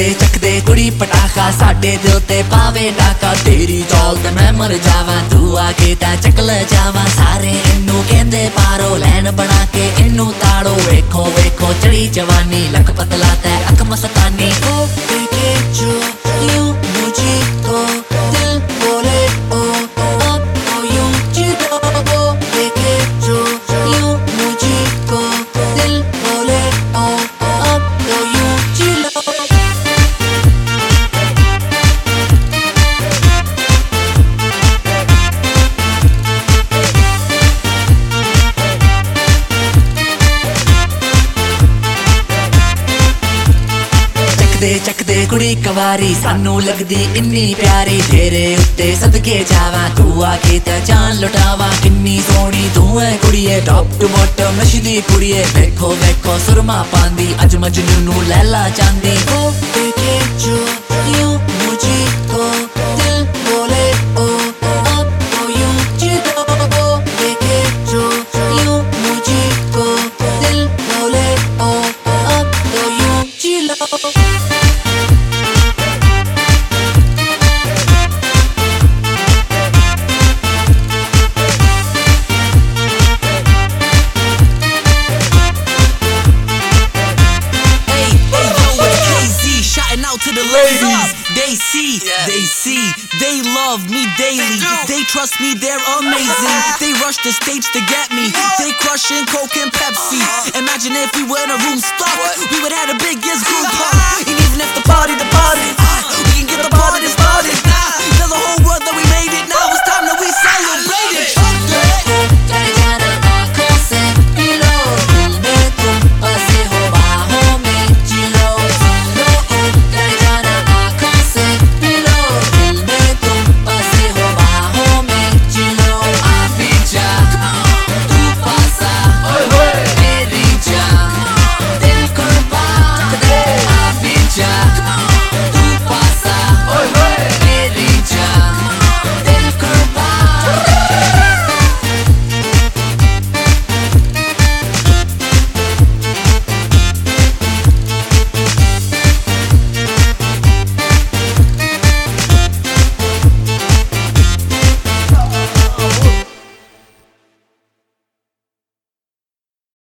ਚੱਕ ਦੇ ਕੁੜੀ ਪਟਾਖਾ ਸਾਡੇ ਦਿਲ ਤੇ ਪਾਵੇ ਡਾਕਾ ਤੇਰੀ ਚਾਲ ਤੇ ਮੈਂ ਮਰ ਜਾਵਾਂ ਤੂੰ ਆ ਕੇ ਤਾਂ ਚੱਕ ਲੈ ਜਾਵਾਂ ਸਾਰੇ ਇਹਨੂੰ ਕਹਿੰਦੇ ਪਾਰੋ ਲੈਣ ਬਣਾ ਕੇ ਇਹਨੂੰ ਤਾੜੋ ਵੇਖੋ ਵੇਖੋ ਚੜੀ ਜਵਾਨੀ ਲੱਕ ਪਤਲਾ ਤੇ ਅੱਖ ਮਸਤਾਨੀ ਓ ਕੇ ਜੋ ਯੂ ਮੁਝੇ ਕੋ ਦਿਲ ਬੋਲੇ ਓ ਚੱਕਦੇ ਕੁੜੀ ਕਵਾਰੀ ਸਾਨੂੰ ਲੱਗਦੀ ਇੰਨੀ ਪਿਆਰੀ ਤੇਰੇ ਉੱਤੇ ਸਦਕੇ ਜਾਵਾਂ ਤੂੰ ਆ ਕੇ ਤਾਂ ਜਾਨ ਲੁਟਾਵਾਂ ਕਿੰਨੀ ਸੋਹਣੀ ਤੂੰ ਐ ਕੁੜੀਏ ਟੌਪ ਟੂ ਬਾਟਮ ਨਸ਼ਦੀ ਕੁੜੀਏ ਵੇਖੋ ਵੇਖੋ ਸੁਰਮਾ ਪਾਂਦੀ ਅੱਜ ਮਜਨੂ ਨੂੰ ਲੈਲਾ ਚਾਂਦੀ ਓ ਕੇ ਜੋ ਯੂ ਮੁਝੇ ਕੋ ਦਿਲ ਬੋਲੇ ਓ ਓ ਯੂ ਜਿਦੋ ਕੇ ਜੋ ਯੂ ਮੁਝੇ ਕੋ ਦਿਲ ਬੋਲੇ ਓ ਓ ਯੂ ਜਿਲੋ to the ladies, they see, they love me daily. They trust me, they're amazing. They rush the stage to get me. They crushing Coke and Pepsi. Imagine if we were in a room stuck, we would have the biggest group hug.